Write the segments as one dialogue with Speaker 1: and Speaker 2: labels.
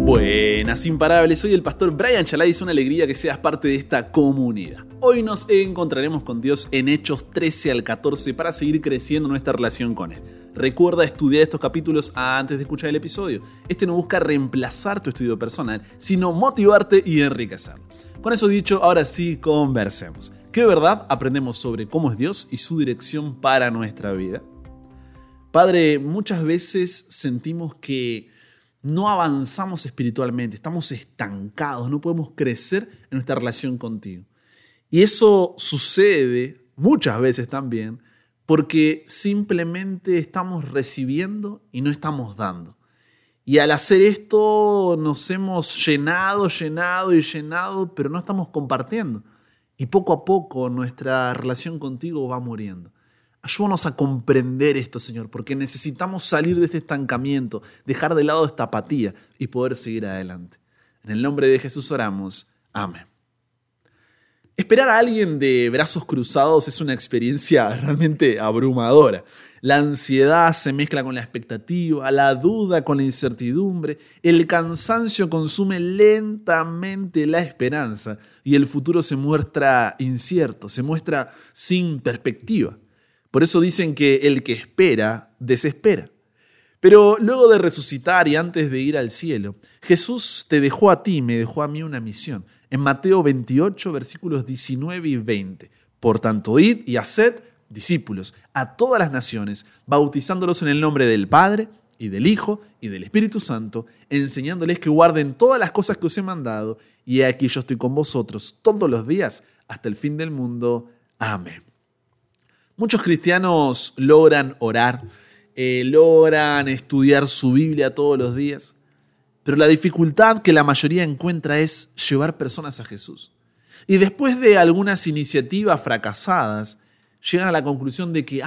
Speaker 1: Buenas imparables, soy el pastor Brian Chalai y es una alegría que seas parte de esta comunidad. Hoy nos encontraremos con Dios en Hechos 13 al 14 para seguir creciendo nuestra relación con Él. Recuerda estudiar estos capítulos antes de escuchar el episodio. Este no busca reemplazar tu estudio personal, sino motivarte y enriquecerlo. Con eso dicho, ahora sí conversemos. ¿Qué verdad aprendemos sobre cómo es Dios y su dirección para nuestra vida? Padre, muchas veces sentimos que no avanzamos espiritualmente, estamos estancados, no podemos crecer en nuestra relación contigo. Y eso sucede muchas veces también porque simplemente estamos recibiendo y no estamos dando. Y al hacer esto nos hemos llenado, pero no estamos compartiendo. Y poco a poco nuestra relación contigo va muriendo. Ayúdanos a comprender esto, Señor, porque necesitamos salir de este estancamiento, dejar de lado esta apatía y poder seguir adelante. En el nombre de Jesús oramos. Amén. Esperar a alguien de brazos cruzados es una experiencia realmente abrumadora. La ansiedad se mezcla con la expectativa, la duda con la incertidumbre, el cansancio consume lentamente la esperanza y el futuro se muestra incierto, se muestra sin perspectiva. Por eso dicen que el que espera, desespera. Pero luego de resucitar y antes de ir al cielo, Jesús te dejó a ti, me dejó a mí una misión. En Mateo 28, versículos 19 y 20. Por tanto, id y haced discípulos a todas las naciones, bautizándolos en el nombre del Padre y del Hijo y del Espíritu Santo, enseñándoles que guarden todas las cosas que os he mandado, y he aquí yo estoy con vosotros todos los días hasta el fin del mundo. Amén. Muchos cristianos logran orar, logran estudiar su Biblia todos los días, pero la dificultad que la mayoría encuentra es llevar personas a Jesús. Y después de algunas iniciativas fracasadas, llegan a la conclusión de que,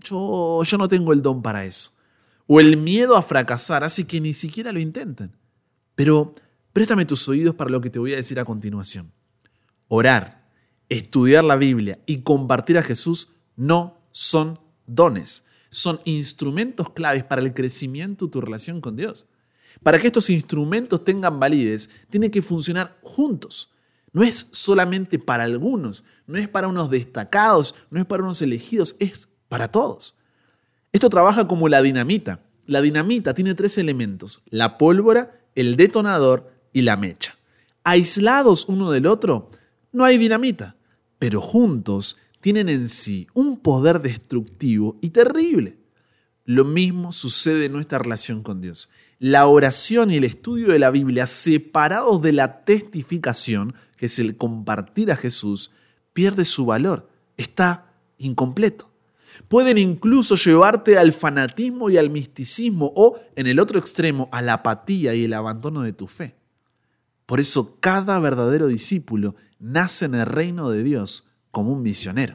Speaker 1: yo no tengo el don para eso. O el miedo a fracasar hace que ni siquiera lo intenten. Pero préstame tus oídos para lo que te voy a decir a continuación. Orar, estudiar la Biblia y compartir a Jesús no son dones, son instrumentos claves para el crecimiento de tu relación con Dios. Para que estos instrumentos tengan validez, tienen que funcionar juntos. No es solamente para algunos, no es para unos destacados, no es para unos elegidos, es para todos. Esto trabaja como la dinamita. La dinamita tiene 3 elementos: la pólvora, el detonador y la mecha. Aislados uno del otro, no hay dinamita, pero juntos tienen en sí un poder destructivo y terrible. Lo mismo sucede en nuestra relación con Dios. La oración y el estudio de la Biblia, separados de la testificación, que es el compartir a Jesús, pierde su valor, está incompleto. Pueden incluso llevarte al fanatismo y al misticismo o, en el otro extremo, a la apatía y el abandono de tu fe. Por eso cada verdadero discípulo nace en el reino de Dios como un misionero.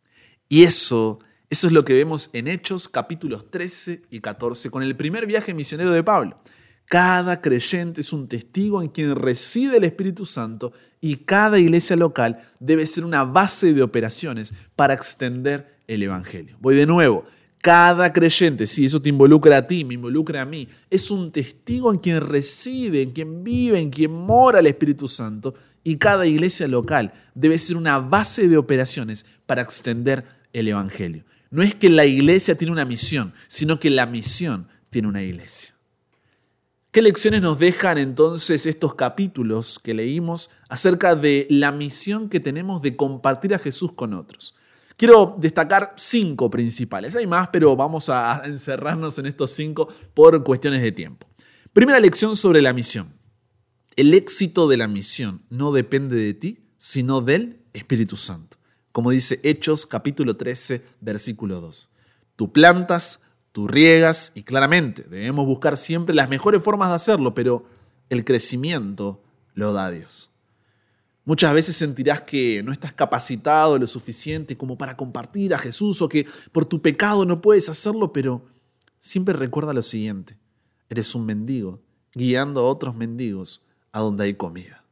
Speaker 1: Y eso es lo que vemos en Hechos capítulos 13 y 14 con el primer viaje misionero de Pablo. Cada creyente es un testigo en quien reside el Espíritu Santo y cada iglesia local debe ser una base de operaciones para extender el Evangelio. Voy de nuevo. Cada creyente, sí, eso te involucra a ti, me involucra a mí, es un testigo en quien reside, en quien vive, en quien mora el Espíritu Santo, y cada iglesia local debe ser una base de operaciones para extender el Evangelio. No es que la iglesia tiene una misión, sino que la misión tiene una iglesia. ¿Qué lecciones nos dejan entonces estos capítulos que leímos acerca de la misión que tenemos de compartir a Jesús con otros? Quiero destacar 5 principales. Hay más, pero vamos a encerrarnos en estos 5 por cuestiones de tiempo. Primera lección sobre la misión. El éxito de la misión no depende de ti, sino del Espíritu Santo. Como dice Hechos capítulo 13, versículo 2. Tú plantas, tú riegas y claramente debemos buscar siempre las mejores formas de hacerlo, pero el crecimiento lo da Dios. Muchas veces sentirás que no estás capacitado lo suficiente como para compartir a Jesús o que por tu pecado no puedes hacerlo, pero siempre recuerda lo siguiente: eres un mendigo guiando a otros mendigos a donde hay comida.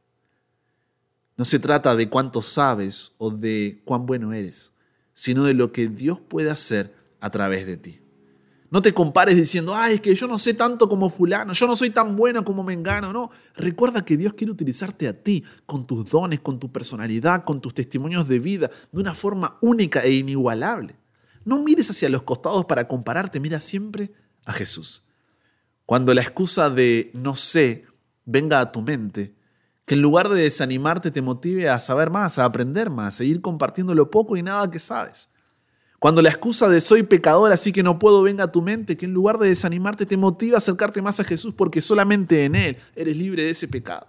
Speaker 1: No se trata de cuánto sabes o de cuán bueno eres, sino de lo que Dios puede hacer a través de ti. No te compares diciendo, es que yo no sé tanto como fulano, yo no soy tan bueno como mengano. No, recuerda que Dios quiere utilizarte a ti con tus dones, con tu personalidad, con tus testimonios de vida, de una forma única e inigualable. No mires hacia los costados para compararte, mira siempre a Jesús. Cuando la excusa de no sé venga a tu mente, que en lugar de desanimarte te motive a saber más, a aprender más, a seguir compartiendo lo poco y nada que sabes. Cuando la excusa de soy pecador así que no puedo venga a tu mente, que en lugar de desanimarte te motiva a acercarte más a Jesús porque solamente en Él eres libre de ese pecado.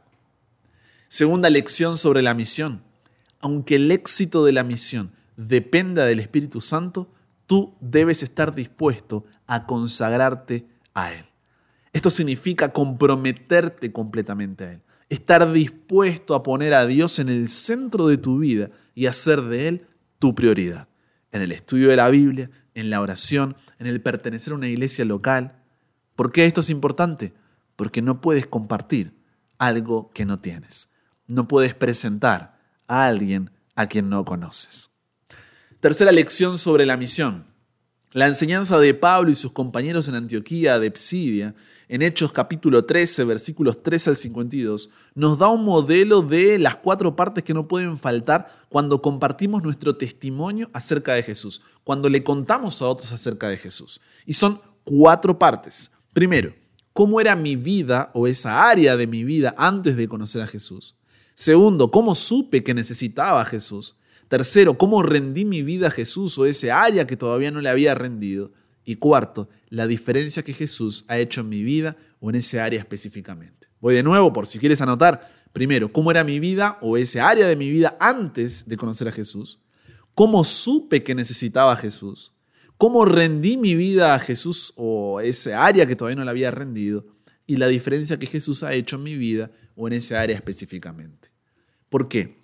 Speaker 1: Segunda lección sobre la misión. Aunque el éxito de la misión dependa del Espíritu Santo, tú debes estar dispuesto a consagrarte a Él. Esto significa comprometerte completamente a Él. Estar dispuesto a poner a Dios en el centro de tu vida y hacer de Él tu prioridad. En el estudio de la Biblia, en la oración, en el pertenecer a una iglesia local. ¿Por qué esto es importante? Porque no puedes compartir algo que no tienes. No puedes presentar a alguien a quien no conoces. Tercera lección sobre la misión. La enseñanza de Pablo y sus compañeros en Antioquía de Psidia, en Hechos capítulo 13, versículos 13 al 52, nos da un modelo de las 4 partes que no pueden faltar cuando compartimos nuestro testimonio acerca de Jesús, cuando le contamos a otros acerca de Jesús. Y son 4 partes. Primero, ¿cómo era mi vida o esa área de mi vida antes de conocer a Jesús? Segundo, ¿cómo supe que necesitaba a Jesús? Tercero, ¿cómo rendí mi vida a Jesús o ese área que todavía no le había rendido? Y cuarto, la diferencia que Jesús ha hecho en mi vida o en ese área específicamente. Voy de nuevo por si quieres anotar. Primero, ¿cómo era mi vida o ese área de mi vida antes de conocer a Jesús? ¿Cómo supe que necesitaba a Jesús? ¿Cómo rendí mi vida a Jesús o ese área que todavía no le había rendido? Y la diferencia que Jesús ha hecho en mi vida o en ese área específicamente. ¿Por qué?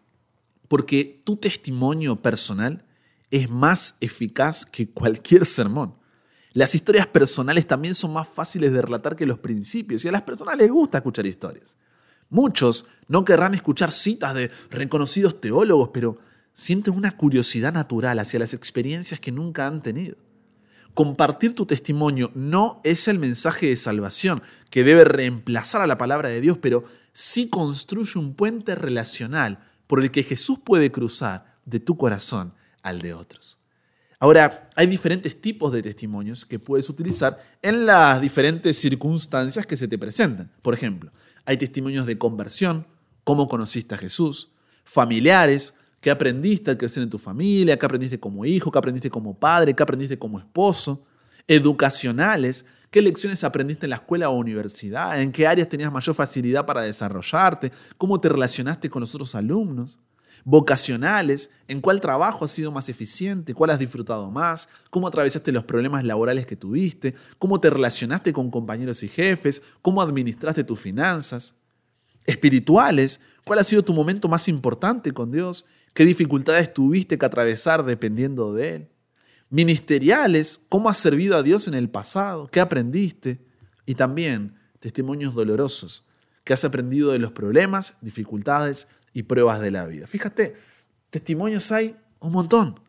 Speaker 1: Porque tu testimonio personal es más eficaz que cualquier sermón. Las historias personales también son más fáciles de relatar que los principios y a las personas les gusta escuchar historias. Muchos no querrán escuchar citas de reconocidos teólogos, pero sienten una curiosidad natural hacia las experiencias que nunca han tenido. Compartir tu testimonio no es el mensaje de salvación que debe reemplazar a la palabra de Dios, pero sí construye un puente relacional por el que Jesús puede cruzar de tu corazón al de otros. Ahora, hay diferentes tipos de testimonios que puedes utilizar en las diferentes circunstancias que se te presentan. Por ejemplo, hay testimonios de conversión, cómo conociste a Jesús, familiares, qué aprendiste al crecer en tu familia, qué aprendiste como hijo, qué aprendiste como padre, qué aprendiste como esposo, educacionales, qué lecciones aprendiste en la escuela o universidad, en qué áreas tenías mayor facilidad para desarrollarte, cómo te relacionaste con los otros alumnos. Vocacionales, en cuál trabajo has sido más eficiente, cuál has disfrutado más, cómo atravesaste los problemas laborales que tuviste, cómo te relacionaste con compañeros y jefes, cómo administraste tus finanzas. Espirituales, cuál ha sido tu momento más importante con Dios, qué dificultades tuviste que atravesar dependiendo de Él. Ministeriales, cómo has servido a Dios en el pasado, qué aprendiste. Y también testimonios dolorosos, qué has aprendido de los problemas, dificultades y pruebas de la vida. Fíjate, testimonios hay un montón.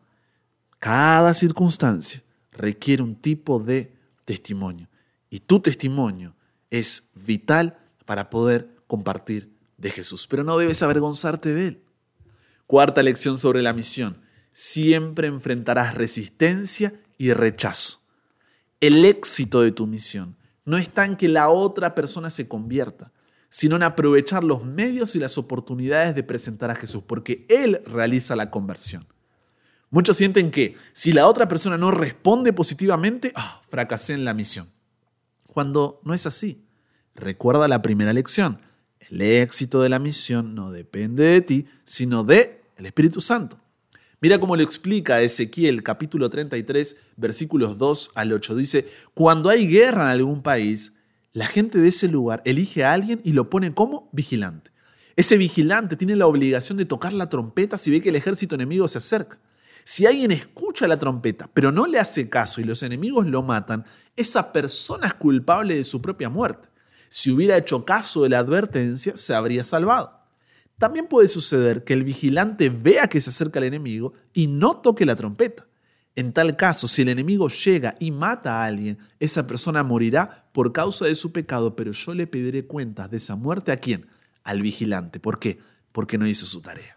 Speaker 1: Cada circunstancia requiere un tipo de testimonio. Y tu testimonio es vital para poder compartir de Jesús. Pero no debes avergonzarte de Él. Cuarta lección sobre la misión. Siempre enfrentarás resistencia y rechazo. El éxito de tu misión no está en que la otra persona se convierta, sino en aprovechar los medios y las oportunidades de presentar a Jesús, porque Él realiza la conversión. Muchos sienten que si la otra persona no responde positivamente, fracasé en la misión. Cuando no es así. Recuerda la primera lección. El éxito de la misión no depende de ti, sino del Espíritu Santo. Mira cómo lo explica Ezequiel, capítulo 33, versículos 2 al 8. Dice, cuando hay guerra en algún país, la gente de ese lugar elige a alguien y lo pone como vigilante. Ese vigilante tiene la obligación de tocar la trompeta si ve que el ejército enemigo se acerca. Si alguien escucha la trompeta, pero no le hace caso y los enemigos lo matan, esa persona es culpable de su propia muerte. Si hubiera hecho caso de la advertencia, se habría salvado. También puede suceder que el vigilante vea que se acerca el enemigo y no toque la trompeta. En tal caso, si el enemigo llega y mata a alguien, esa persona morirá por causa de su pecado, pero yo le pediré cuentas de esa muerte ¿a quién? Al vigilante. ¿Por qué? Porque no hizo su tarea.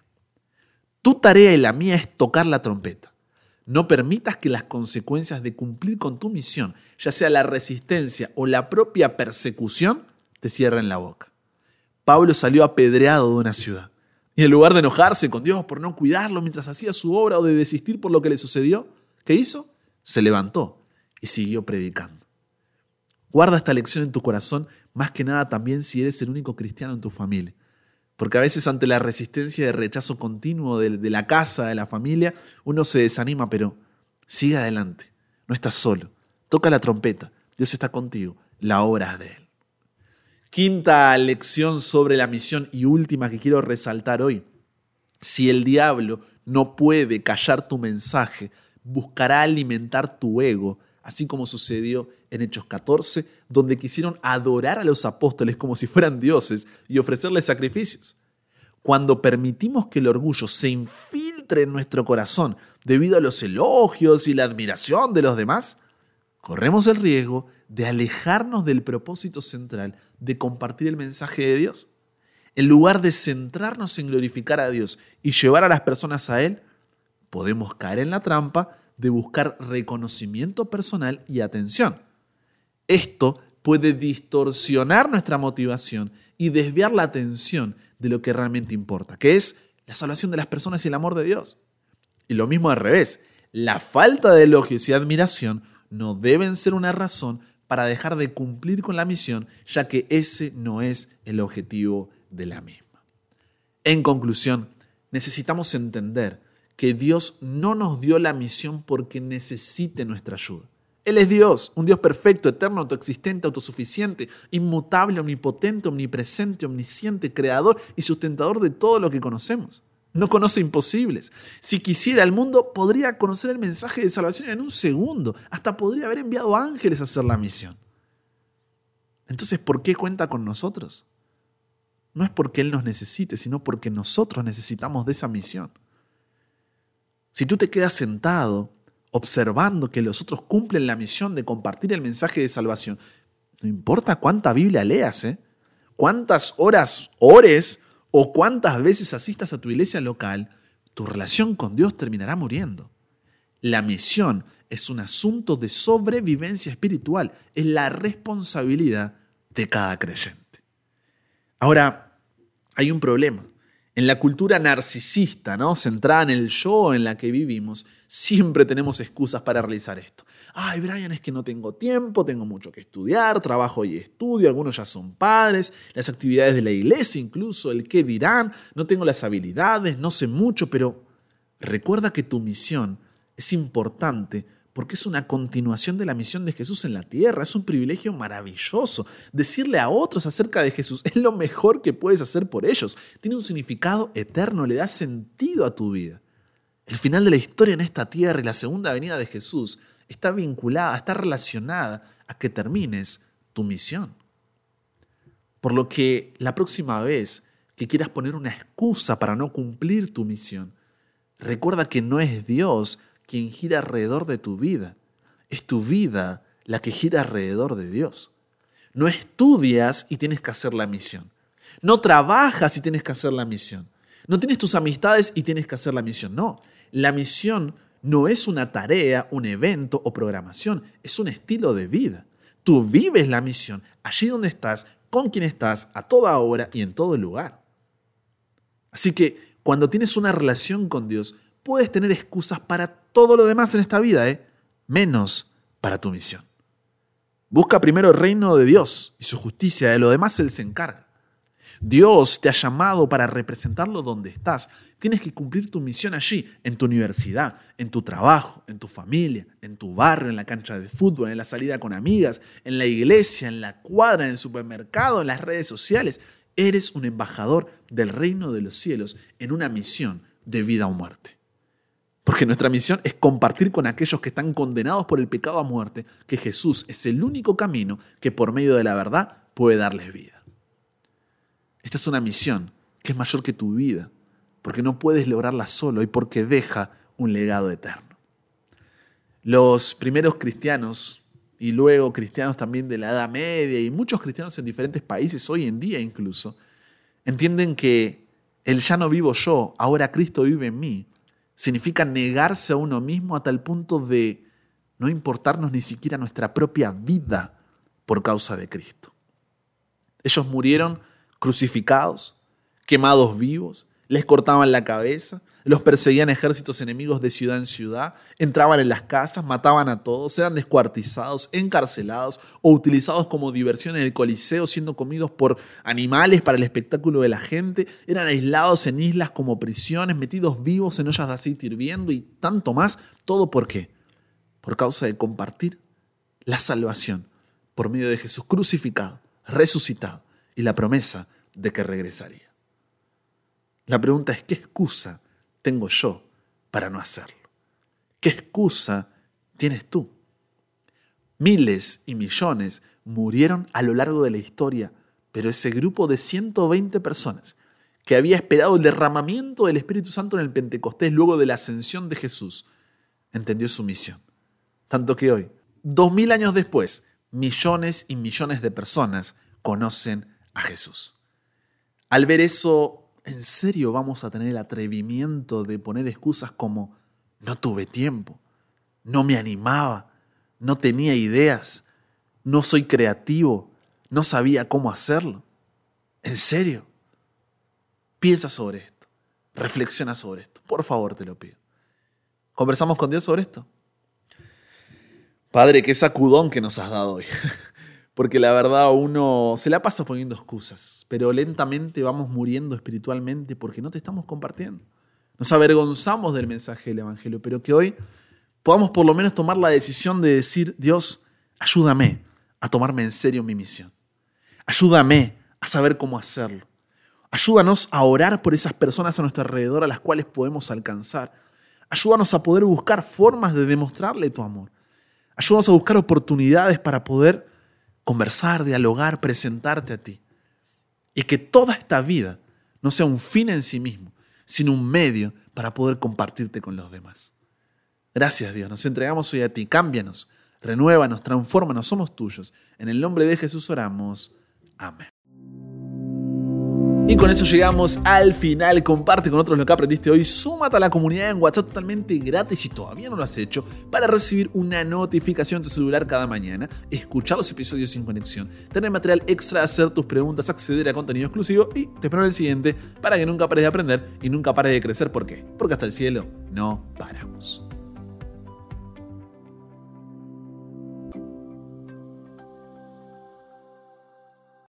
Speaker 1: Tu tarea y la mía es tocar la trompeta. No permitas que las consecuencias de cumplir con tu misión, ya sea la resistencia o la propia persecución, te cierren la boca. Pablo salió apedreado de una ciudad y en lugar de enojarse con Dios por no cuidarlo mientras hacía su obra o de desistir por lo que le sucedió, ¿qué hizo? Se levantó y siguió predicando. Guarda esta lección en tu corazón, más que nada también si eres el único cristiano en tu familia. Porque a veces ante la resistencia de rechazo continuo de la casa, de la familia, uno se desanima, pero sigue adelante. No estás solo. Toca la trompeta. Dios está contigo. La obra es de Él. Quinta lección sobre la misión y última que quiero resaltar hoy. Si el diablo no puede callar tu mensaje, buscará alimentar tu ego, así como sucedió en Hechos 14, donde quisieron adorar a los apóstoles como si fueran dioses y ofrecerles sacrificios. Cuando permitimos que el orgullo se infiltre en nuestro corazón debido a los elogios y la admiración de los demás, corremos el riesgo de alejarnos del propósito central de compartir el mensaje de Dios. En lugar de centrarnos en glorificar a Dios y llevar a las personas a Él, podemos caer en la trampa de buscar reconocimiento personal y atención. Esto puede distorsionar nuestra motivación y desviar la atención de lo que realmente importa, que es la salvación de las personas y el amor de Dios. Y lo mismo al revés, la falta de elogios y admiración no deben ser una razón para dejar de cumplir con la misión, ya que ese no es el objetivo de la misma. En conclusión, necesitamos entender que Dios no nos dio la misión porque necesite nuestra ayuda. Él es Dios, un Dios perfecto, eterno, autoexistente, autosuficiente, inmutable, omnipotente, omnipresente, omnisciente, creador y sustentador de todo lo que conocemos. No conoce imposibles. Si quisiera, el mundo podría conocer el mensaje de salvación en un segundo. Hasta podría haber enviado ángeles a hacer la misión. Entonces, ¿por qué cuenta con nosotros? No es porque Él nos necesite, sino porque nosotros necesitamos de esa misión. Si tú te quedas sentado observando que los otros cumplen la misión de compartir el mensaje de salvación, no importa cuánta Biblia leas, cuántas horas ores o cuántas veces asistas a tu iglesia local, tu relación con Dios terminará muriendo. La misión es un asunto de sobrevivencia espiritual, es la responsabilidad de cada creyente. Ahora, hay un problema. En la cultura narcisista, ¿no?, centrada en el yo en la que vivimos, siempre tenemos excusas para realizar esto. Ay, Brian, es que no tengo tiempo, tengo mucho que estudiar, trabajo y estudio, algunos ya son padres, las actividades de la iglesia incluso, el qué dirán, no tengo las habilidades, no sé mucho, pero recuerda que tu misión es importante porque es una continuación de la misión de Jesús en la tierra. Es un privilegio maravilloso. Decirle a otros acerca de Jesús es lo mejor que puedes hacer por ellos. Tiene un significado eterno, le da sentido a tu vida. El final de la historia en esta tierra y la segunda venida de Jesús está vinculada, está relacionada a que termines tu misión. Por lo que la próxima vez que quieras poner una excusa para no cumplir tu misión, recuerda que no es Dios quien gira alrededor de tu vida. Es tu vida la que gira alrededor de Dios. No estudias y tienes que hacer la misión. No trabajas y tienes que hacer la misión. No tienes tus amistades y tienes que hacer la misión. No, la misión no es una tarea, un evento o programación. Es un estilo de vida. Tú vives la misión allí donde estás, con quien estás, a toda hora y en todo lugar. Así que cuando tienes una relación con Dios, puedes tener excusas para todo lo demás en esta vida, menos para tu misión. Busca primero el reino de Dios y su justicia, de lo demás Él se encarga. Dios te ha llamado para representarlo donde estás. Tienes que cumplir tu misión allí, en tu universidad, en tu trabajo, en tu familia, en tu barrio, en la cancha de fútbol, en la salida con amigas, en la iglesia, en la cuadra, en el supermercado, en las redes sociales. Eres un embajador del reino de los cielos en una misión de vida o muerte. Porque nuestra misión es compartir con aquellos que están condenados por el pecado a muerte que Jesús es el único camino que por medio de la verdad puede darles vida. Esta es una misión que es mayor que tu vida, porque no puedes lograrla solo y porque deja un legado eterno. Los primeros cristianos y luego cristianos también de la Edad Media y muchos cristianos en diferentes países, hoy en día incluso, entienden que el ya no vivo yo, ahora Cristo vive en mí, significa negarse a uno mismo a tal punto de no importarnos ni siquiera nuestra propia vida por causa de Cristo. Ellos murieron crucificados, quemados vivos, les cortaban la cabeza, los perseguían ejércitos enemigos de ciudad en ciudad, entraban en las casas, mataban a todos, eran descuartizados, encarcelados o utilizados como diversión en el Coliseo, siendo comidos por animales para el espectáculo de la gente, eran aislados en islas como prisiones, metidos vivos en ollas de aceite hirviendo y tanto más. ¿Todo por qué? Por causa de compartir la salvación por medio de Jesús crucificado, resucitado y la promesa de que regresaría. La pregunta es, ¿qué excusa tengo yo para no hacerlo? ¿Qué excusa tienes tú? Miles y millones murieron a lo largo de la historia, pero ese grupo de 120 personas que había esperado el derramamiento del Espíritu Santo en el Pentecostés luego de la ascensión de Jesús, entendió su misión. Tanto que hoy, 2000 años después, millones y millones de personas conocen a Jesús. Al ver eso, ¿en serio vamos a tener el atrevimiento de poner excusas como no tuve tiempo, no me animaba, no tenía ideas, no soy creativo, no sabía cómo hacerlo? ¿En serio? Piensa sobre esto, reflexiona sobre esto, por favor te lo pido. ¿Conversamos con Dios sobre esto? Padre, qué sacudón que nos has dado hoy. Porque la verdad uno se la pasa poniendo excusas, pero lentamente vamos muriendo espiritualmente porque no te estamos compartiendo. Nos avergonzamos del mensaje del Evangelio, pero que hoy podamos por lo menos tomar la decisión de decir, Dios, ayúdame a tomarme en serio mi misión. Ayúdame a saber cómo hacerlo. Ayúdanos a orar por esas personas a nuestro alrededor a las cuales podemos alcanzar. Ayúdanos a poder buscar formas de demostrarle tu amor. Ayúdanos a buscar oportunidades para poder conversar, dialogar, presentarte a ti. Y que toda esta vida no sea un fin en sí mismo, sino un medio para poder compartirte con los demás. Gracias, Dios. Nos entregamos hoy a ti. Cámbianos, renuévanos, transfórmanos. Somos tuyos. En el nombre de Jesús oramos. Amén. Y con eso llegamos al final. Comparte con otros lo que aprendiste hoy. Súmate a la comunidad en WhatsApp totalmente gratis si todavía no lo has hecho, para recibir una notificación en tu celular cada mañana, escuchar los episodios sin conexión, tener material extra, hacer tus preguntas, acceder a contenido exclusivo y te espero en el siguiente para que nunca pares de aprender y nunca pares de crecer. ¿Por qué? Porque hasta el cielo no paramos.